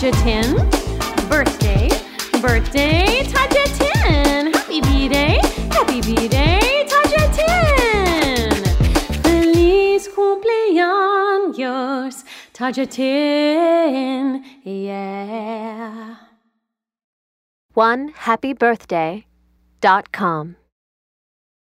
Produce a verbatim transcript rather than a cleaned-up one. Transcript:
Tajatin. Birthday, birthday, Tajatin. Happy B-Day, happy B-Day, Tajatin. Feliz cumpleaños, Tajatin, yeah. one happy birthday dot com